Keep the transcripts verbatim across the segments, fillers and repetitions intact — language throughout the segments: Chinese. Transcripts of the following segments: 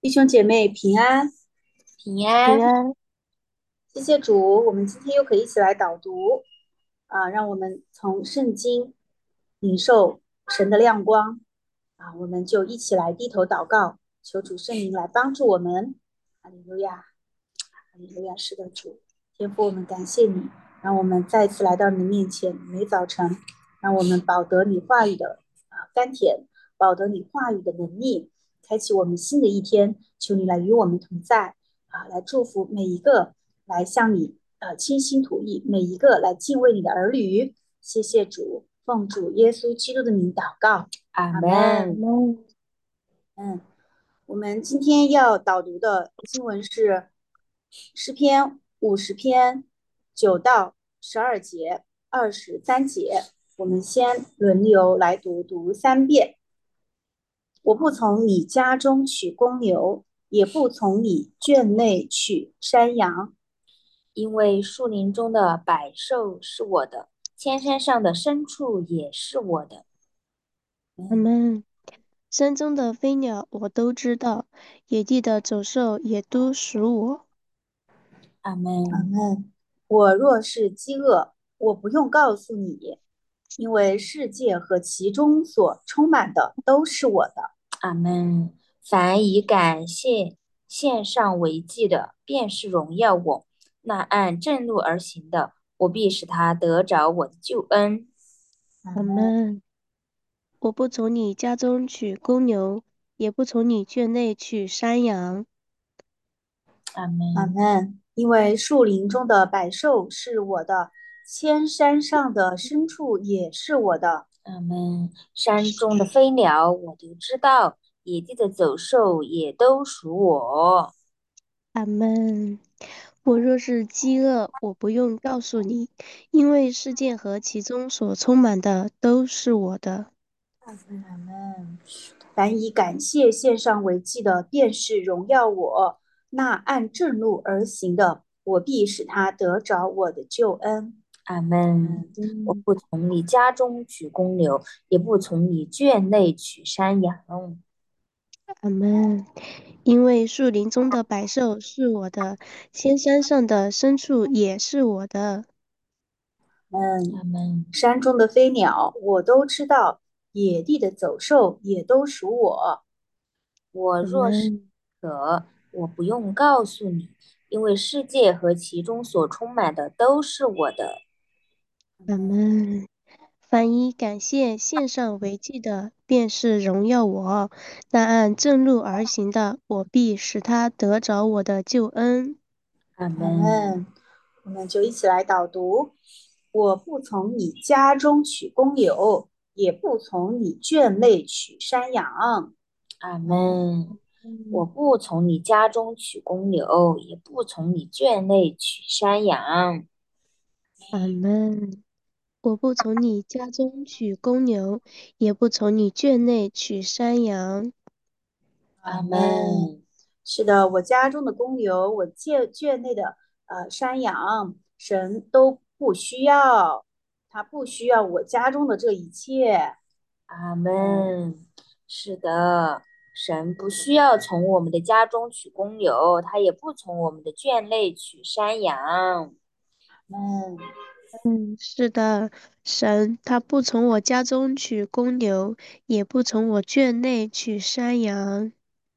弟兄姐妹平安， 平安。 平安。 谢谢主，我们今天又可以一起来导读啊，让我们从圣经领受神的亮光啊，我们就一起来低头祷告，求主圣灵来帮助我们。哈利路亚，哈利路亚，是的，主，天父，我们感谢你，让我们再次来到你的面前，每早晨，让我们保得你话语的啊甘甜，保得你话语的能力，开启我们新的一天。求你来与我们同在啊，来祝福每一个来向你呃倾心吐意，每一个来敬畏你的儿女。谢谢主，奉主耶稣基督的名祷告， 阿阿门。 门。 嗯。 嗯，我们今天要导读的经文是诗篇五十篇九到十二节、二十三节。我们先轮流来读，读三遍。我不从你家中取公牛，也不从你圈内取山羊。 因为树林中的百兽是我的，千山上的牲畜也是我的。 阿门。山中的飞鸟我都知道，野地的走兽也都属我。 阿门。 阿门。我若是饥饿，我不用告诉你，因为世界和其中所充满的都是我的。 阿门。凡以感谢献上为祭的，便是荣耀我；那按正路而行的，我必使他得着我的救恩。 阿阿门。 门。我不从你家中取公牛，也不从你圈内取山羊。 阿门。 阿门。因为树林中的百兽是我的，千山上的牲畜也是我的。 阿门。山中的飞鸟我都知道，野地的走兽也都属我。 阿门。我若是饥饿，我不用告诉你，因为世界和其中所充满的都是我的。 阿门。阿门。凡以感谢献上为祭的，便是荣耀我；那按正路而行的，我必使他得着我的救恩。 阿门。 嗯， 我嗯。 不从你家中取公牛，也不从你圈内取山羊。 阿门。因为树林中的百兽是我的，千山上的牲畜也是我的。 嗯， 阿门。 山中的飞鸟我都知道，野地的走兽也都属我。 我阿若是门。 渴，我不用告诉你，因为世界和其中所充满的都是我的。 阿门。凡以感谢献上为祭的，便是荣耀我；那按正路而行的，我必使他得着我的救恩。 阿阿门。 门。我们就一起来导读：我不从你家中取公牛，也不从你圈内取山羊。 阿嗯， 门。我嗯。 不从你家中取公牛，也不从你圈内取山羊。 阿门。我不从你家中取公牛，也不从你圈内取山羊。 阿阿门。 门。 是的，我家中的公牛，我圈圈内的呃山羊，神都不需要，他不需要我家中的这一切。 阿嗯门。是的，神不需要从我们的家中取公牛，他也不从我们的圈内取山羊。 嗯， 嗯，是的，神他不从我家中取公牛，也不从我圈内取山羊。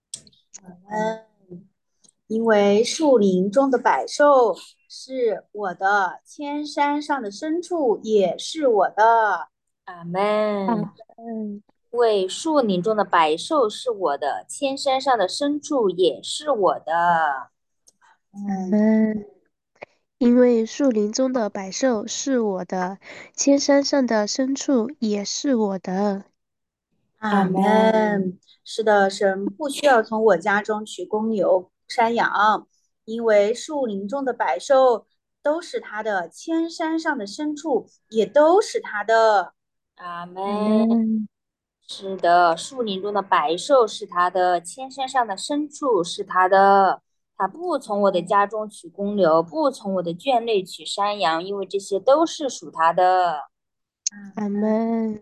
因为树林中的百兽是我的，千山上的牲畜也是我的。 阿啊。 门。 嗯。 为树林中的百兽是我的，千山上的牲畜也是我的。 嗯嗯。因为树林中的百兽是我的，千山上的牲畜也是我的。 阿阿门。 门。是的，神不需要从我家中取公牛、山羊，因为树林中的百兽都是他的，千山上的牲畜也都是他的。 阿阿门。 门。 是的，树林中的百兽是他的，千山上的牲畜是他的。他不从我的家中取公牛，不从我的圈内取山羊，因为这些都是属他的。 阿门。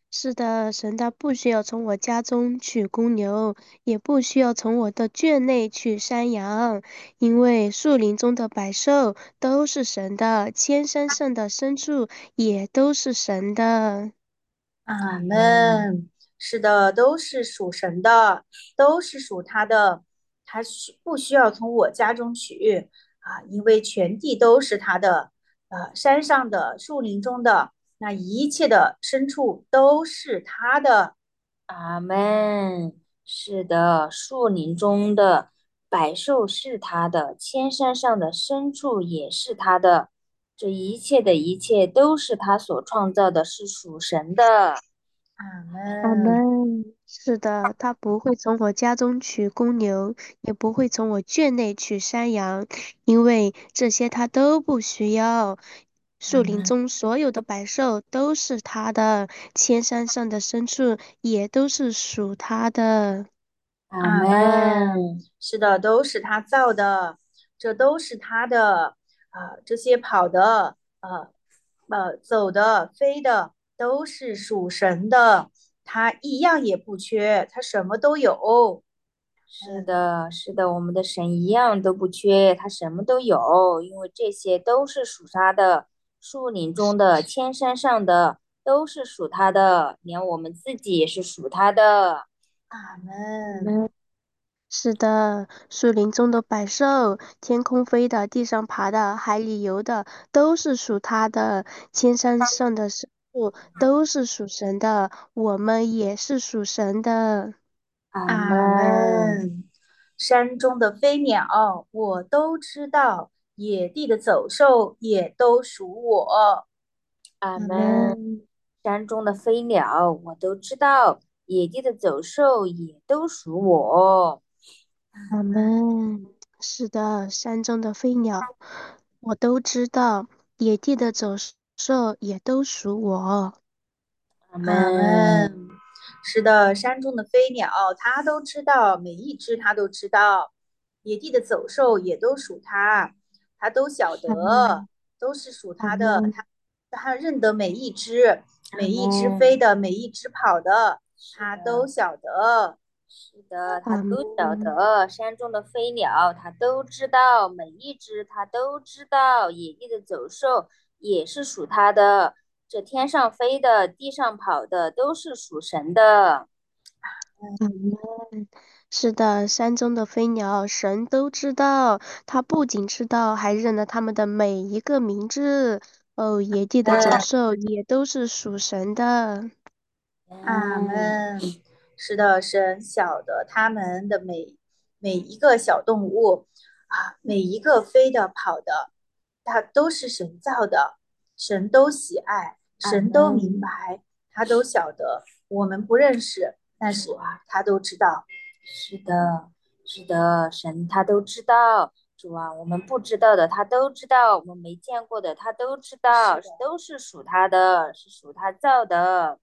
是的，神他不需要从我家中取公牛，也不需要从我的圈内取山羊，因为树林中的百兽都是神的，千山上的牲畜也都是神的。 阿嗯， 门。是的，都是属神的，都是属他的，他需不需要从我家中取啊？因为全地都是他的，呃，山上的、树林中的那一切的牲畜都是他的。 阿门。是的，树林中的百兽是他的，千山上的牲畜也是他的，这一切的一切都是他所创造的，是属神的。 阿阿门。 门。是的，他不会从我家中取公牛，也不会从我圈内取山羊，因为这些他都不需要。树林阿门， 中所有的百兽都是他的，千山上的牲畜也都是属他的。 阿阿门。 门， 是的，都是他造的，这都是他的啊、这些跑的，呃呃，走的、飞的，都是属神的，他一样也不缺，他什么都有。嗯， 是的，是的，我们的神一样都不缺，他什么都有，因为这些都是属他的，树林中的、千山上的都是属他的，连我们自己也是属他的。 阿门。 嗯，是的，树林中的百兽，天空飞的，地上爬的，海里游的，都是属他的；千山上的牲畜都是属神的，我们也是属神的。 阿阿门， 门。山中的飞鸟我都知道，野地的走兽也都属我。 阿阿门。 门。 山中的飞鸟我都知道，野地的走兽也都属我。 阿门。是的，山中的飞鸟我都知道，野地的走兽也都属我。 阿阿门， 门。是的，山中的飞鸟，它都知道，每一只它都知道，野地的走兽也都属它，它都晓阿得， 门。 都是属它的， 阿门。 它它认得每一只， 阿每一只飞门。 的，每一只跑的，它都是的。 晓得。 是的，他阿都晓门。 得，山中的飞鸟他都知道，每一只他都知道，野地的走兽也是属他的，这天上飞的，地上跑的都是属神的。 阿门。是的，山中的飞鸟，神都知道。他不仅知道，还认了他们的每一个名字。哦，野地的走兽也都是属神的。 阿嗯， 门。是的，神晓得他们的每每一个小动物啊，每一个飞的、跑的，它都是神造的，神都喜爱， 阿神都明门。 白，他都晓得。我们不认识，但是啊，他都知道。 是的，是的，神他都知道，主啊，我们不知道的他都知道，我们没见过的他都知道，都是属他的，是属他造的。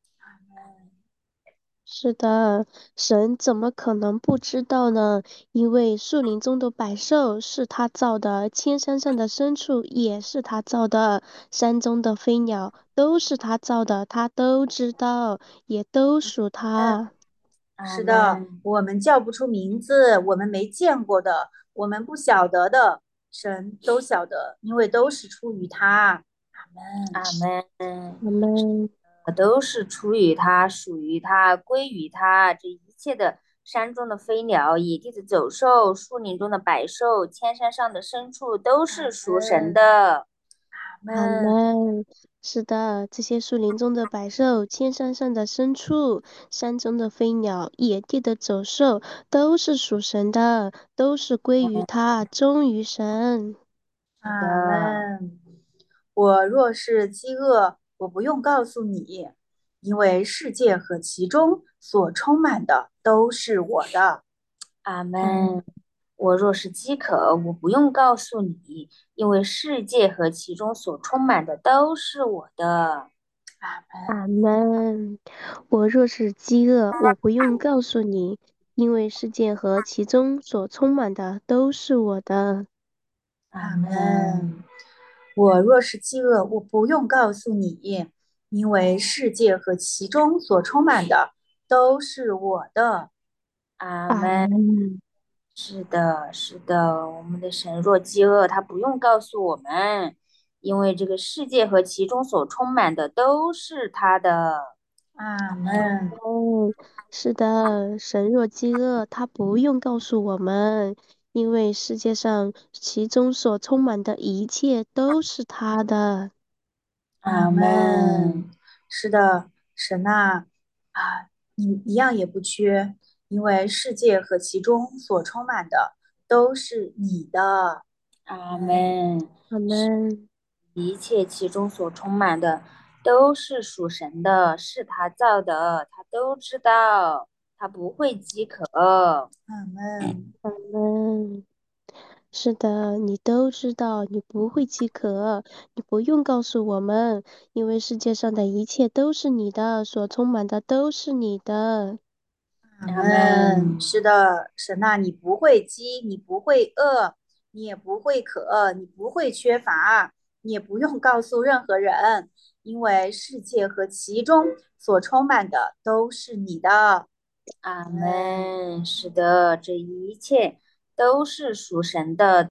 是的，神怎么可能不知道呢？因为树林中的百兽是他造的，千山上的牲畜也是他造的，山中的飞鸟都是他造的，他都知道，也都属他。 阿是的， 门， 我们叫不出名字，我们没见过的，我们不晓得的，神都晓得，因为都是出于他。阿门。 阿门， 我们都是出于他，属于他，归于他。这一切的山中的飞鸟，野地的走兽，树林中的百兽，千山上的牲畜，都是属神嗯， 的。 阿阿门。 门。是的，这些树林中的百兽，千山上的牲畜，山中的飞鸟，野地的走兽，都是属神的，都是归于他，忠于神。 是阿的， 门。我若是饥饿，我不用告诉你，因为世界和其中所充满的都是我的。 阿门。我若是饥渴，我不用告诉你，因为世界和其中所充满的都是我的。 阿门。 阿门。我若是饥饿，我不用告诉你，因为世界和其中所充满的都是我的。 阿阿门。 门。我若是饥饿，我不用告诉你， 因为世界和其中所充满的都是我的。 阿阿门。 门。 是的，是的，我们的神若饥饿，他不用告诉我们，因为这个世界和其中所充满的都是他的。 阿门。 哦，是的，神若饥饿，他不用告诉我们，因为世界上其中所充满的一切都是他的。 阿阿门。 门。是的，神呐，啊，你一样也不缺，因为世界和其中所充满的都是你的。 阿门。 阿门。 一切其中所充满的都是属神的，是他造的，他都知道，他不会饥渴。 阿门。 阿门。是的，你都知道，你不会饥渴，你不用告诉我们，因为世界上的一切都是你的，所充满的都是你的。 阿阿门。 门。是的，神呐，你不会饥，你不会饿，你也不会渴，你不会缺乏，你也不用告诉任何人，因为世界和其中所充满的都是你的。 阿门。是的，这一切都是属神的。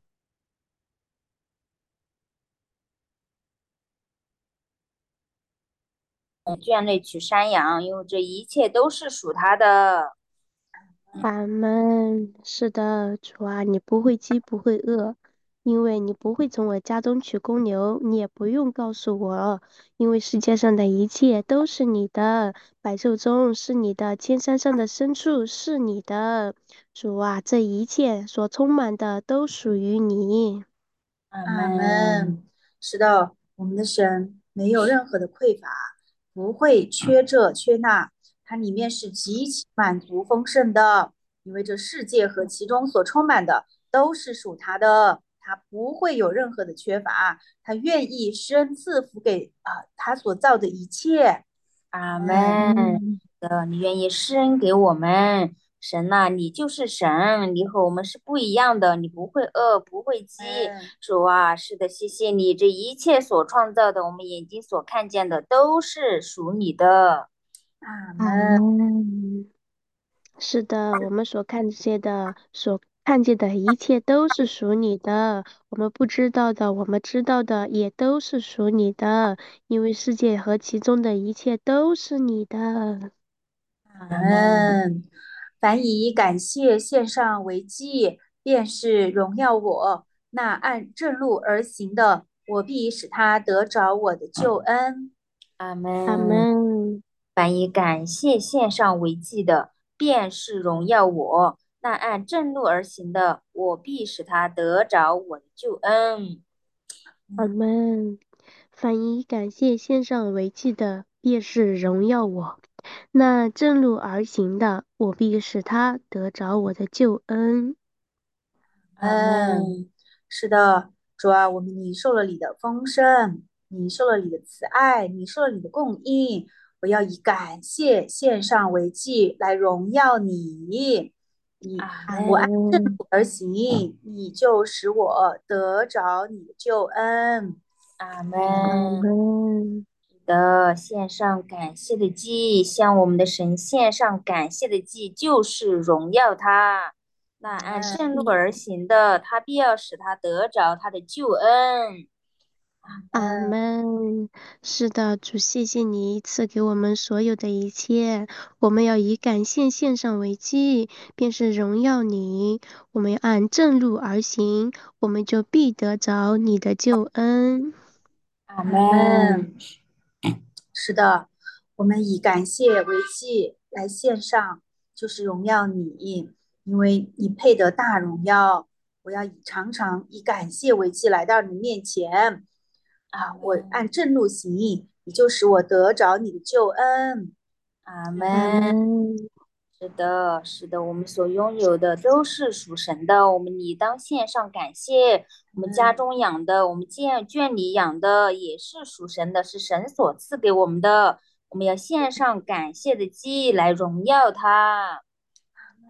圈内取山羊，因为这一切都是属他的。 阿门。是的，主啊，你不会饥，不会饿，因为你不会从我家中取公牛，你也不用告诉我，因为世界上的一切都是你的，百兽中是你的，千山上的牲畜是你的。主啊，这一切所充满的都属于你。 阿阿门。 门。是的，我们的神没有任何的匮乏，不会缺这缺那，它里面是极其满足丰盛的，因为这世界和其中所充满的都是属他的，他不会有任何的缺乏，他愿意施恩赐福给啊、他所造的一切。 阿嗯。 门。 嗯。 的，你愿意施恩给我们，神呐、你就是神，你和我们是不一样的，你不会饿，不会饥。 嗯。 主啊，是的，谢谢你，这一切所创造的，我们眼睛所看见的，都是属你的。 阿阿门。 门。是的，我们所看见的、所看见的一切都是属你的，我们不知道的、我们知道的也都是属你的，因为世界和其中的一切都是你的。 阿门。凡以感谢献上为祭，便是荣耀我。那按正路而行的，我必使他得着我的救恩。 阿阿门。 门。 凡以感谢献上为祭的，便是荣耀我；那按正路而行的，我必使他得着我的救恩。 阿门。凡以感谢献上为祭的，便是荣耀我。那正路而行的，我必使他得着我的救恩。 阿门。 嗯，是的，主啊，我们你受了你的丰盛，你受了你的慈爱，你受了你的供应，我要以感谢献上为祭来荣耀你。你阿我按门。 正嗯。 路而行，你就使我得着你的救恩。 阿阿门。 门。 的献上感谢的祭，向我们的神献上感谢的祭，就是荣耀他。那按嗯。 正路而行的，他必要使他得着他的救恩。 阿嗯。 门。是的，主，谢谢你赐给我们所有的一切，我们要以感谢献上为祭，便是荣耀你。我们要按正路而行，我们就必得着你的救恩。 阿阿门。 门。 是的，我们以感谢为祭来献上，就是荣耀你，因为你配得大荣耀。我要以常常以感谢为祭来到你面前啊！我阿门。 按正路行，你就使我得着你的救恩。 阿阿门。 门。 是的，是的，我们所拥有的都是属神的，我们理当献上感谢。我们家嗯。 中养的，我们圈圈里养的也是属神的，是神所赐给我们的。我们要献上感谢的祭来荣耀他。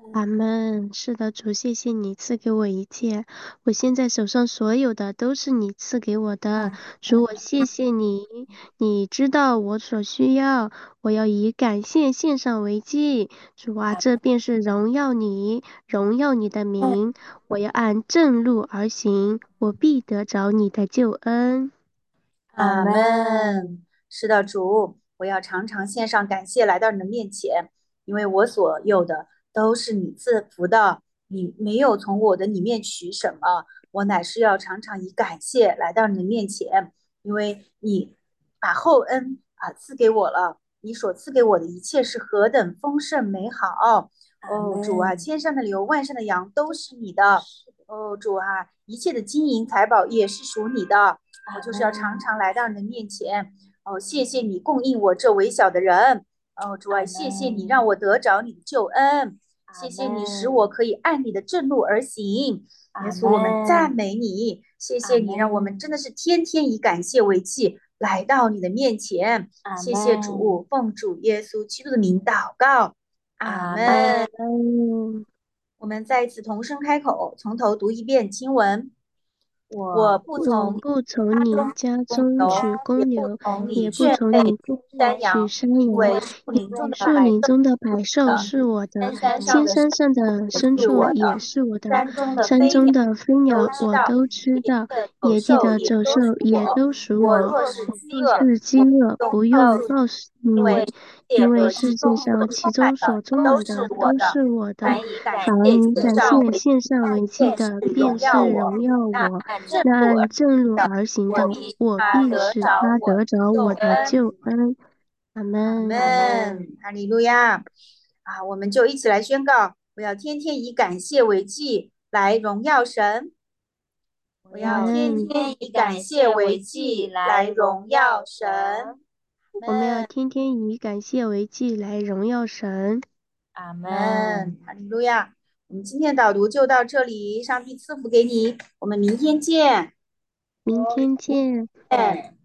阿门。是的，主，谢谢你赐给我一切，我现在手上所有的都是你赐给我的。主，我谢谢你，你知道我所需要，我要以感谢献上为祭。主啊，这便是荣耀你，荣耀你的名。我要按正路而行，我必得着你的救恩。 阿门。是的，主，我要常常献上感谢来到你的面前，因为我所有的都是你赐福的，你没有从我的里面取什么，我乃是要常常以感谢来到你的面前，因为你把厚恩啊赐给我了，你所赐给我的一切是何等丰盛美好。哦，主啊，千山的牛，万山的羊都是你的。哦，主啊，一切的金银财宝也是属你的。我就是要常常来到你的面前。哦，谢谢你供应我这微小的人。哦，主啊，谢谢你让我得着你的救恩。谢谢你使我可以按你的正路而行。耶稣，我们赞美你。谢谢你让我们真的是天天以感谢为祭来到你的面前。谢谢主，奉主耶稣基督的名祷告。阿门。 嗯， 我们再一次同声开口，从头读一遍经文。我不我从不从你家中取公牛，也不圈内从你中山羊， 取山羊， 因为树因林中为的百兽树林中的百兽是我的，千山上的牲畜也是我的， 山中的山中飞鸟的飞鸟都知道， 我都知道， 的野地的也都走兽也我。 都属我我。 若是我饥饿， 若是饥饿，不用告诉因为你，因为世界上其中所充满的都是我的。凡以感谢献上为祭的，便是荣耀我。那按正路而行的，我必使他得着我的救恩。阿阿门。 门，哈利路亚！啊，我们就一起来宣告：我要天天以感谢为祭来荣耀神。我要天天以感谢为祭来荣耀神。 我们要天天以感谢为祭来荣耀神。 阿门， 门。 哈利路亚！我们今天导读就到这里，上帝赐福给你，我们明天见。 明天见。 见。